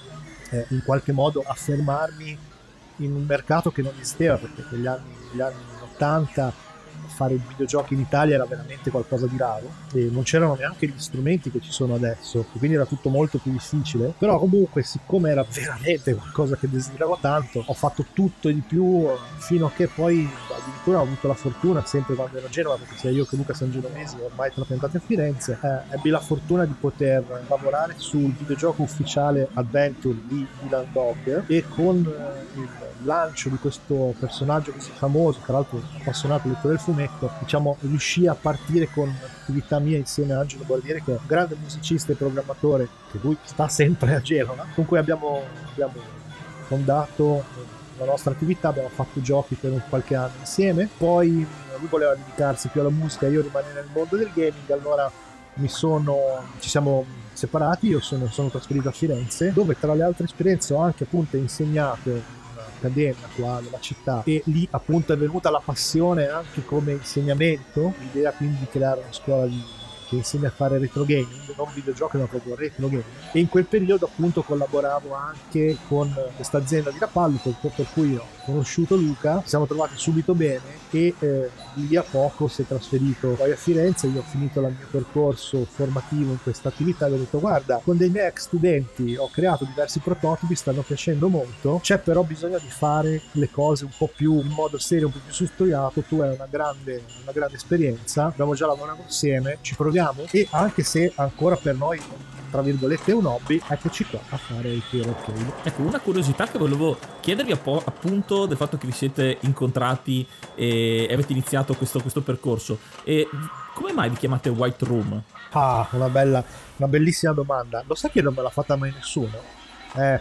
eh, in qualche modo affermarmi in un mercato che non esisteva, perché negli anni, negli anni ottanta fare videogiochi in Italia era veramente qualcosa di raro e non c'erano neanche gli strumenti che ci sono adesso, quindi era tutto molto più difficile. Però comunque, siccome era veramente qualcosa che desideravo tanto, ho fatto tutto e di più, fino a che poi addirittura ho avuto la fortuna, sempre quando ero a Genova, perché sia io che Luca siamo genovesi, ormai trapiantati a Firenze, eh, ebbi la fortuna di poter lavorare sul videogioco ufficiale Adventure di Dylan Dog, e con eh, il lancio di questo personaggio così famoso, tra l'altro appassionato lettore del fumetto, diciamo riuscì a partire con attività mia insieme a Angelo Guardieri, che è un grande musicista e programmatore, che lui sta sempre a Genova, con cui abbiamo, abbiamo fondato la nostra attività, abbiamo fatto giochi per un qualche anno insieme. Poi lui voleva dedicarsi più alla musica, io rimanere nel mondo del gaming, allora mi sono, ci siamo separati, io sono, sono trasferito a Firenze, dove tra le altre esperienze ho anche appunto insegnato accademia qua nella città, e lì appunto è venuta la passione anche come insegnamento, l'idea quindi di creare una scuola di, che insegna a fare retro gaming, non videogiochi ma proprio retro gaming, e in quel periodo appunto collaboravo anche con questa azienda di Rapallo, per, per cui ho conosciuto Luca, ci siamo trovati subito bene, e eh, di lì a poco si è trasferito poi a Firenze. Io ho finito il mio percorso formativo in questa attività e ho detto: guarda, con dei miei ex studenti ho creato diversi prototipi, stanno piacendo molto, c'è però bisogno di fare le cose un po' più in modo serio, un po' più strutturato, tu hai una grande, una grande esperienza, abbiamo già lavorato insieme, ci proviamo, e anche se ancora per noi tra virgolette è un hobby, eccoci qua a fare il Pure Arcade. Ecco, una curiosità che volevo chiedervi appunto del fatto che vi siete incontrati e avete iniziato questo, questo percorso, e come mai vi chiamate White Room? Ah, una bella, una bellissima domanda. Lo sai che non me l'ha fatta mai nessuno? Eh,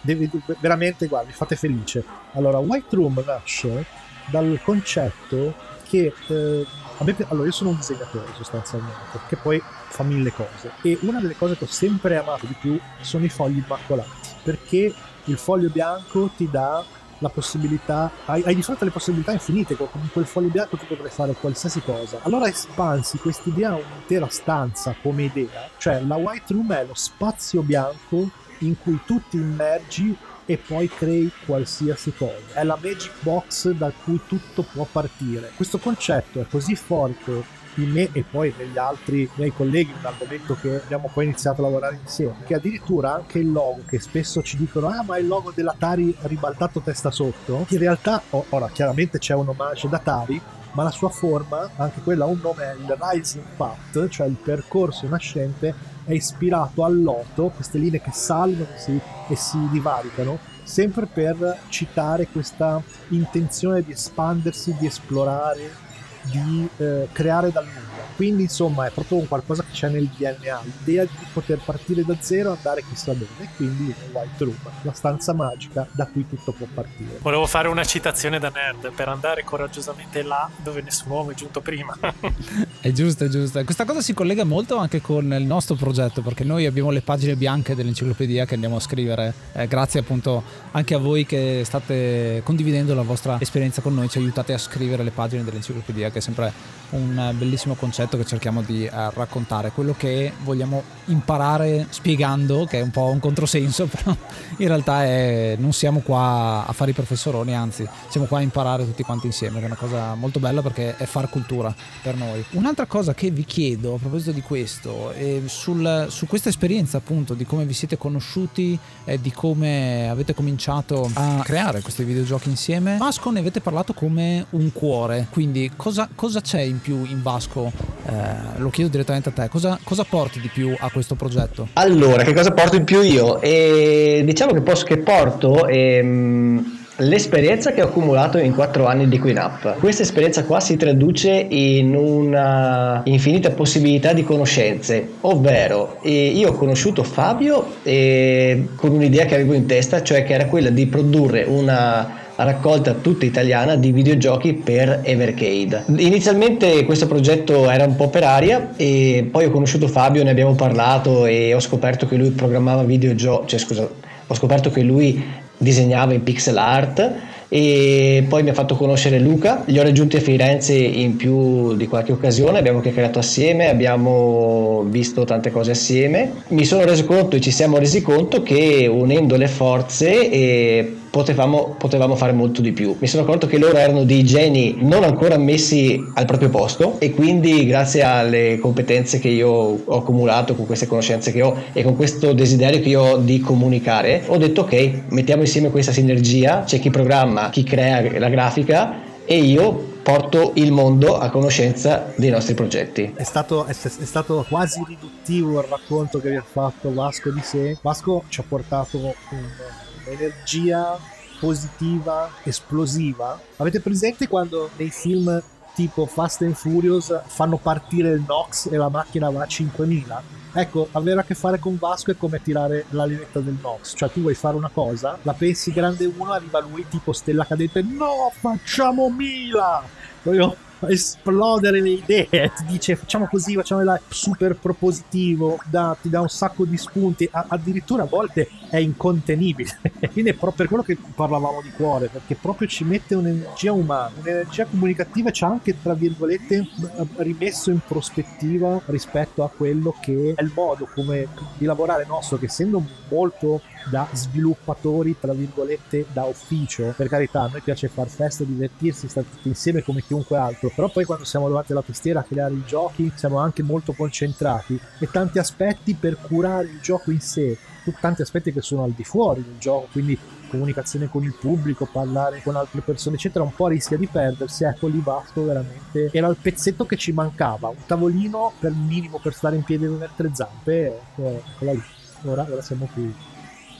devi, veramente, guarda, mi fate felice. Allora, White Room nasce dal concetto che eh, a me, allora io sono un disegnatore sostanzialmente, che poi fa mille cose, e una delle cose che ho sempre amato di più sono i fogli immacolati, perché il foglio bianco ti dà la possibilità, hai, hai di fronte alle possibilità infinite. Con quel foglio bianco tu potrai fare qualsiasi cosa. Allora espansi quest'idea a un'intera stanza come idea, cioè la White Room è lo spazio bianco in cui tu ti immergi e poi crei qualsiasi cosa. È la magic box da cui tutto può partire. Questo concetto è così forte in me e poi negli altri miei colleghi dal momento che abbiamo poi iniziato a lavorare insieme, che addirittura anche il logo, che spesso ci dicono ah ma il logo dell'Atari ribaltato testa sotto, in realtà ora chiaramente c'è un omaggio d'Atari, ma la sua forma, anche quella ha un nome, è il Rising Path, cioè il percorso nascente, è ispirato al loto, queste linee che salgono e si, e si divaricano, sempre per citare questa intenzione di espandersi, di esplorare, di eh, creare dal nulla. Quindi insomma è proprio un qualcosa che c'è nel D N A, l'idea di poter partire da zero e andare chissà dove, quindi White Room, la stanza magica da cui tutto può partire. Volevo fare una citazione da nerd: per andare coraggiosamente là dove nessun uomo è giunto prima. È giusto, è giusto. Questa cosa si collega molto anche con il nostro progetto, perché noi abbiamo le pagine bianche dell'enciclopedia che andiamo a scrivere, eh, grazie appunto anche a voi che state condividendo la vostra esperienza con noi, ci aiutate a scrivere le pagine dell'enciclopedia, che è sempre un bellissimo concetto che cerchiamo di eh, raccontare, quello che vogliamo imparare spiegando, che è un po' un controsenso, però in realtà è, non siamo qua a fare i professoroni, anzi siamo qua a imparare tutti quanti insieme, che è una cosa molto bella perché è far cultura per noi. Un'altra cosa che vi chiedo a proposito di questo è sul, su questa esperienza appunto di come vi siete conosciuti e di come avete cominciato a creare questi videogiochi insieme. Vasco, ne avete parlato come un cuore, quindi cosa, cosa c'è in più in Vasco? Eh, lo chiedo direttamente a te, cosa, cosa porti di più a questo progetto? Allora, che cosa porto in più io? E diciamo che, posso, che porto ehm, l'esperienza che ho accumulato in quattro anni di QueenUp. Questa esperienza qua si traduce in una infinita possibilità di conoscenze, ovvero eh, io ho conosciuto Fabio eh, con un'idea che avevo in testa, cioè che era quella di produrre una raccolta tutta italiana di videogiochi per Evercade. Inizialmente questo progetto era un po' per aria e poi ho conosciuto Fabio, ne abbiamo parlato e ho scoperto che lui programmava videogiochi, cioè scusa, ho scoperto che lui disegnava in pixel art, e poi mi ha fatto conoscere Luca, li ho raggiunti a Firenze in più di qualche occasione, abbiamo chiacchierato assieme, abbiamo visto tante cose assieme, mi sono reso conto e ci siamo resi conto che unendo le forze e Potevamo, potevamo fare molto di più. Mi sono accorto che loro erano dei geni non ancora messi al proprio posto, e quindi grazie alle competenze che io ho accumulato, con queste conoscenze che ho e con questo desiderio che io ho di comunicare, ho detto ok, mettiamo insieme questa sinergia, c'è chi programma, chi crea la grafica e io porto il mondo a conoscenza dei nostri progetti. È stato, è, è stato quasi riduttivo il racconto che vi ha fatto Vasco di sé. Vasco ci ha portato un energia positiva, esplosiva. Avete presente quando nei film tipo Fast and Furious fanno partire il Nox e la macchina va a cinquemila? Ecco, avere a che fare con Vasco è come tirare la levetta del Nox, cioè tu vuoi fare una cosa, la pensi grande uno, arriva lui tipo stella cadente, no, facciamo mila! Voglio esplodere le idee, ti dice facciamo così, facciamo là, super propositivo, da, ti dà un sacco di spunti, a, addirittura a volte è incontenibile. Quindi è proprio per quello che parlavamo di cuore, perché proprio ci mette un'energia umana, un'energia comunicativa, ci ha anche tra virgolette rimesso in prospettiva rispetto a quello che è il modo come di lavorare nostro, che essendo molto da sviluppatori tra virgolette da ufficio, per carità a noi piace far festa, divertirsi, stare tutti insieme come chiunque altro, però poi quando siamo davanti alla tastiera a creare i giochi siamo anche molto concentrati e tanti aspetti per curare il gioco in sé, tanti aspetti che sono al di fuori del gioco, quindi comunicazione con il pubblico, parlare con altre persone eccetera, un po' rischia di perdersi. Ecco, lì Vasco veramente era il pezzetto che ci mancava, un tavolino per minimo per stare in piedi e avere tre zampe, eccola lì, ora, ora siamo qui.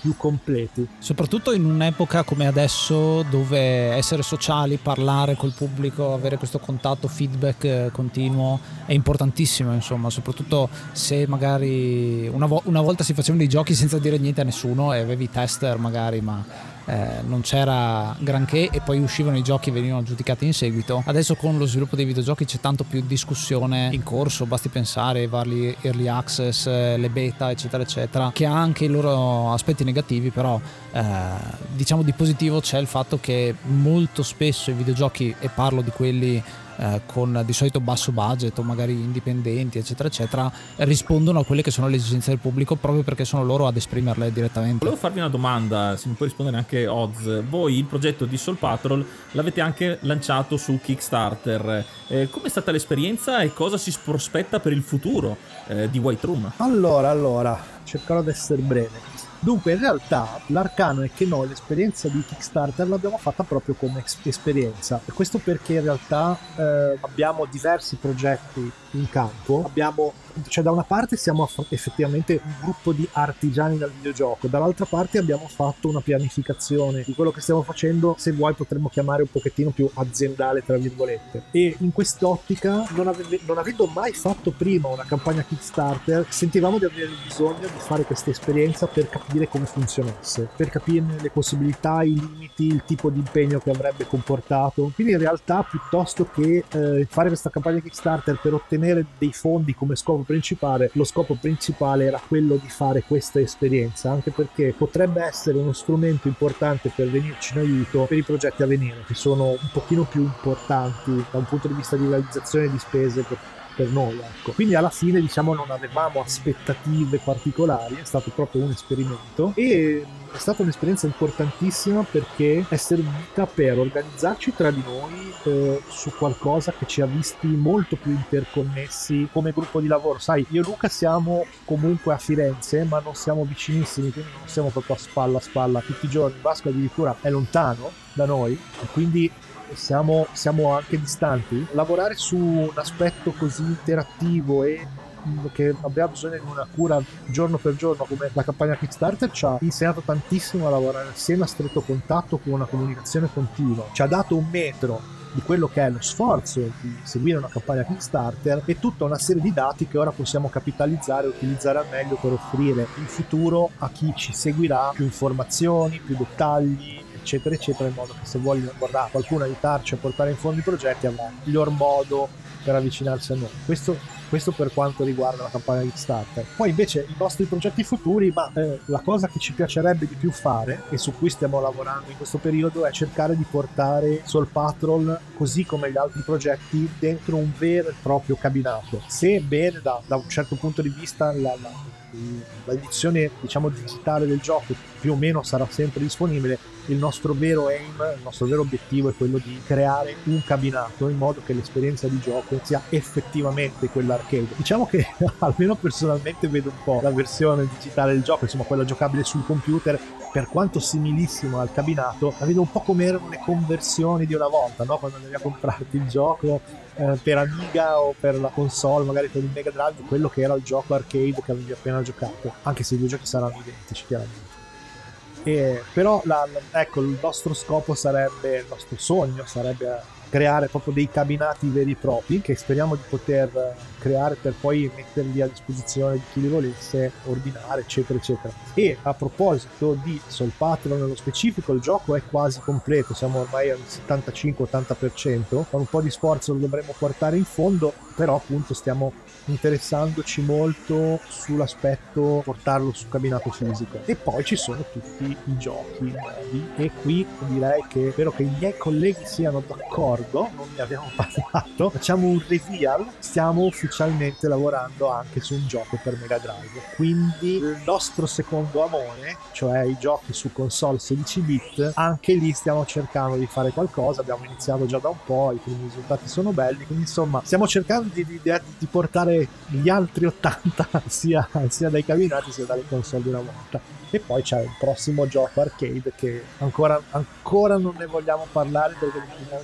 più completi. Soprattutto in un'epoca come adesso, dove essere sociali, parlare col pubblico, avere questo contatto, feedback eh, continuo è importantissimo, insomma, soprattutto se magari una, vo- una volta si facevano dei giochi senza dire niente a nessuno e avevi tester magari, ma Eh, non c'era granché, e poi uscivano i giochi e venivano giudicati in seguito. Adesso con lo sviluppo dei videogiochi c'è tanto più discussione in corso, basti pensare ai vari early access, le beta eccetera eccetera, che ha anche i loro aspetti negativi, però eh, diciamo di positivo c'è il fatto che molto spesso i videogiochi, e parlo di quelli Eh, con di solito basso budget o magari indipendenti eccetera eccetera, rispondono a quelle che sono le esigenze del pubblico, proprio perché sono loro ad esprimerle direttamente. Volevo farvi una domanda, se mi puoi rispondere anche Oz. Voi il progetto di Soul Patrol l'avete anche lanciato su Kickstarter, eh, com'è stata l'esperienza e cosa si prospetta per il futuro eh, di White Room? Allora, allora, cercherò di essere breve. Dunque, in realtà l'arcano è che noi l'esperienza di Kickstarter l'abbiamo fatta proprio come es- esperienza. E questo perché in realtà eh, abbiamo diversi progetti in campo. Abbiamo, cioè da una parte siamo aff- effettivamente un gruppo di artigiani del videogioco, dall'altra parte abbiamo fatto una pianificazione di quello che stiamo facendo, se vuoi potremmo chiamare un pochettino più aziendale tra virgolette. E in quest'ottica, non, ave- non avendo mai fatto prima una campagna Kickstarter, sentivamo di avere bisogno di fare questa esperienza per capire come funzionasse, per capirne le possibilità, i limiti, il tipo di impegno che avrebbe comportato. Quindi in realtà, piuttosto che eh, fare questa campagna Kickstarter per ottenere dei fondi come scopo principale, lo scopo principale era quello di fare questa esperienza, anche perché potrebbe essere uno strumento importante per venirci in aiuto per i progetti a venire, che sono un pochino più importanti da un punto di vista di realizzazione di spese per per noi, ecco. Quindi alla fine, diciamo, non avevamo aspettative particolari, è stato proprio un esperimento e è stata un'esperienza importantissima perché è servita per organizzarci tra di noi eh, su qualcosa che ci ha visti molto più interconnessi come gruppo di lavoro. Sai, io e Luca siamo comunque a Firenze, ma non siamo vicinissimi, quindi non siamo proprio a spalla a spalla tutti i giorni. Vasco addirittura è lontano da noi e quindi Siamo, siamo anche distanti. Lavorare su un aspetto così interattivo e che abbiamo bisogno di una cura giorno per giorno come la campagna Kickstarter ci ha insegnato tantissimo a lavorare assieme a stretto contatto con una comunicazione continua, ci ha dato un metro di quello che è lo sforzo di seguire una campagna Kickstarter e tutta una serie di dati che ora possiamo capitalizzare e utilizzare al meglio per offrire in futuro a chi ci seguirà più informazioni, più dettagli eccetera eccetera, in modo che se voglio guardare qualcuno aiutarci a portare in fondo i progetti avrà il miglior modo per avvicinarsi a noi. Questo, questo per quanto riguarda la campagna Kickstarter. Poi invece i nostri progetti futuri, ma eh, la cosa che ci piacerebbe di più fare e su cui stiamo lavorando in questo periodo è cercare di portare Soul Patrol, così come gli altri progetti, dentro un vero e proprio cabinato. Sebbene da, da un certo punto di vista la, la, l'edizione diciamo digitale del gioco più o meno sarà sempre disponibile, il nostro vero aim, il nostro vero obiettivo è quello di creare un cabinato in modo che l'esperienza di gioco sia effettivamente quella arcade. Diciamo che almeno personalmente vedo un po' la versione digitale del gioco, insomma quella giocabile sul computer, per quanto similissimo al cabinato, la vedo un po' come erano le conversioni di una volta, no? Quando andavi a comprarti il gioco eh, per Amiga o per la console, magari per il Mega Drive, quello che era il gioco arcade che avevi appena giocato, anche se i due giochi saranno identici chiaramente. E, però la, la, ecco, il nostro scopo sarebbe, il nostro sogno sarebbe creare proprio dei cabinati veri e propri che speriamo di poter creare per poi metterli a disposizione di chi li volesse ordinare eccetera eccetera. E a proposito di Soul Patrol nello specifico, il gioco è quasi completo, siamo ormai al settantacinque ottanta per cento, con un po' di sforzo lo dovremo portare in fondo, però appunto stiamo interessandoci molto sull'aspetto portarlo su cabinato fisico. E poi ci sono tutti i giochi nuovi e qui direi che spero che i miei colleghi siano d'accordo, non ne abbiamo parlato, facciamo un reveal, stiamo ufficialmente lavorando anche su un gioco per Mega Drive, quindi il nostro secondo amore, cioè i giochi su console sedici bit, anche lì stiamo cercando di fare qualcosa, abbiamo iniziato già da un po', i primi risultati sono belli, quindi insomma stiamo cercando di, di, di portare gli altri ottanta sia, sia dai cabinati sia dalle console di una volta. E poi c'è il prossimo gioco arcade che ancora, ancora non ne vogliamo parlare perché è ancora in fase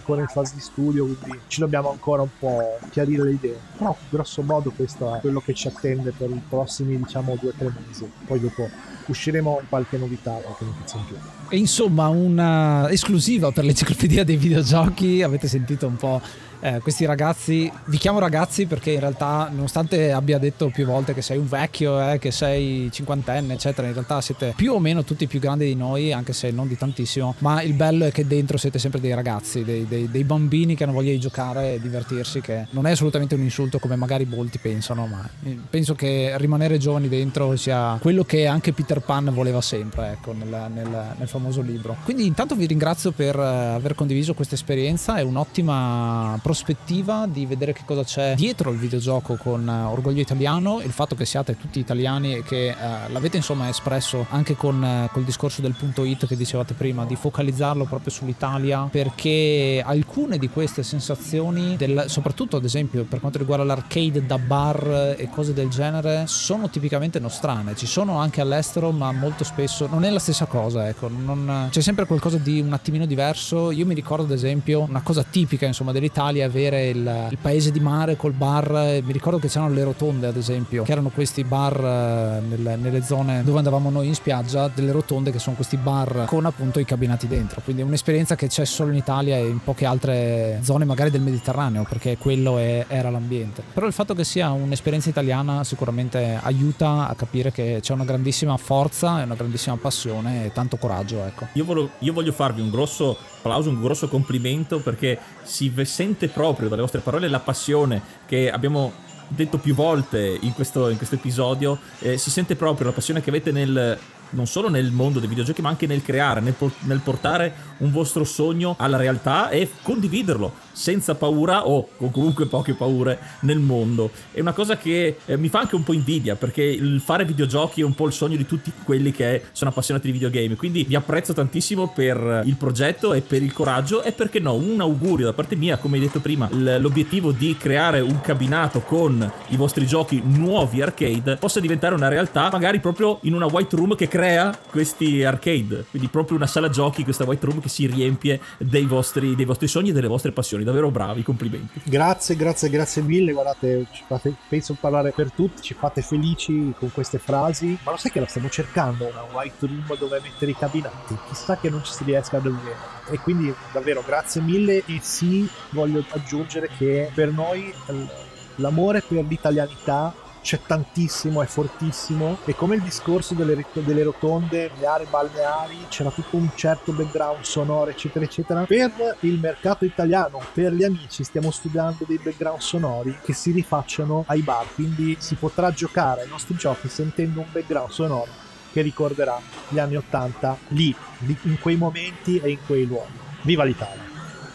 fase di studio, quindi ci dobbiamo ancora un po' chiarire le idee. Però grosso modo questo è quello che ci attende per i prossimi, diciamo, due o tre mesi. Poi dopo usciremo in qualche novità, qualche notizia in più. E insomma una esclusiva per l'enciclopedia dei videogiochi. Avete sentito un po' eh, questi ragazzi, vi chiamo ragazzi perché in realtà, nonostante abbia detto più volte che sei un vecchio, eh, che sei cinquantenne eccetera, in realtà siete più o meno tutti più grandi di noi, anche se non di tantissimo, ma il bello è che dentro siete sempre dei ragazzi, dei, dei, dei bambini che hanno voglia di giocare e divertirsi, che non è assolutamente un insulto come magari molti pensano, ma penso che rimanere giovani dentro sia quello che anche Peter Pan voleva sempre, ecco, nel, nel, nel famoso libro. Quindi intanto vi ringrazio per aver condiviso questa esperienza, è un'ottima prospettiva di vedere che cosa c'è dietro il videogioco con Orgoglio Italiano, il fatto che siate tutti italiani e che eh, l'avete insomma espresso anche con eh, col discorso del punto hit che dicevate prima, di focalizzarlo proprio sull'Italia, perché alcune di queste sensazioni del, soprattutto ad esempio per quanto riguarda l'arcade da bar e cose del genere, sono tipicamente nostrane, ci sono anche all'estero ma molto spesso non è la stessa cosa, ecco, non, c'è sempre qualcosa di un attimino diverso. Io mi ricordo ad esempio una cosa tipica insomma dell'Italia, avere il, il paese di mare col bar. Mi ricordo che c'erano le rotonde ad esempio, che erano questi bar eh, nelle, nelle zone dove andavamo noi in spiaggia, delle rotonde che sono questi bar con appunto i cabinati dentro, quindi è un'esperienza che c'è solo in Italia e in poche altre zone magari del Mediterraneo, perché quello è, era l'ambiente. Però il fatto che sia un'esperienza italiana sicuramente aiuta a capire che c'è una grandissima forza e una grandissima passione e tanto coraggio, ecco. Io voglio, io voglio farvi un grosso applauso, un grosso complimento, perché si sente proprio dalle vostre parole la passione che abbiamo detto più volte in questo, in questo episodio, eh, si sente proprio la passione che avete nel, non solo nel mondo dei videogiochi ma anche nel creare, nel, nel portare un vostro sogno alla realtà e condividerlo senza paura o con comunque poche paure nel mondo. È una cosa che eh, mi fa anche un po' invidia, perché il fare videogiochi è un po' il sogno di tutti quelli che sono appassionati di videogame, quindi vi apprezzo tantissimo per il progetto e per il coraggio, e perché no, un augurio da parte mia, come hai detto prima, l- l'obiettivo di creare un cabinato con i vostri giochi nuovi arcade possa diventare una realtà, magari proprio in una white room che crea questi arcade, quindi proprio una sala giochi, questa white room che si riempie dei vostri, dei vostri sogni e delle vostre passioni. Davvero bravi, complimenti. Grazie, grazie, grazie mille. Guardate, ci fate, penso parlare per tutti, ci fate felici con queste frasi. Ma lo sai che la stiamo cercando una white room dove mettere i cabinati? Chissà che non ci si riesca davvero. E quindi davvero grazie mille. E sì, voglio aggiungere che per noi l'amore per l'italianità c'è tantissimo, è fortissimo, e come il discorso delle, delle rotonde, le aree balneari, c'era tutto un certo background sonoro eccetera eccetera. Per il mercato italiano, per gli amici, stiamo studiando dei background sonori che si rifacciano ai bar, quindi si potrà giocare ai nostri giochi sentendo un background sonoro che ricorderà gli anni ottanta lì, in quei momenti e in quei luoghi. Viva l'Italia!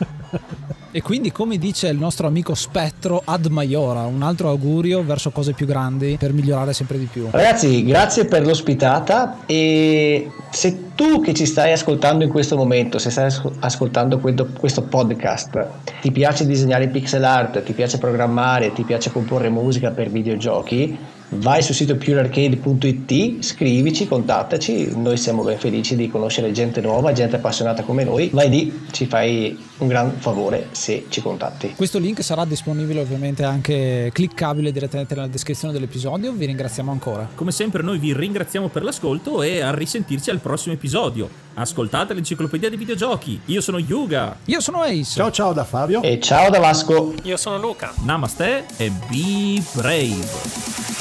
E quindi, come dice il nostro amico Spettro, ad maiora, un altro augurio verso cose più grandi per migliorare sempre di più. Ragazzi, grazie per l'ospitata, e se tu che ci stai ascoltando in questo momento, se stai ascoltando questo podcast, ti piace disegnare pixel art, ti piace programmare, ti piace comporre musica per videogiochi, vai sul sito pure arcade punto it, scrivici, contattaci, noi siamo ben felici di conoscere gente nuova, gente appassionata come noi. Vai lì, ci fai un gran favore se ci contatti. Questo link sarà disponibile ovviamente anche cliccabile direttamente nella descrizione dell'episodio. Vi ringraziamo ancora. Come sempre noi vi ringraziamo per l'ascolto e a risentirci al prossimo episodio. Ascoltate l'enciclopedia dei videogiochi. Io sono Yuga. Io sono Ace. Ciao ciao da Fabio. E ciao da Vasco. Io sono Luca. Namaste e be brave.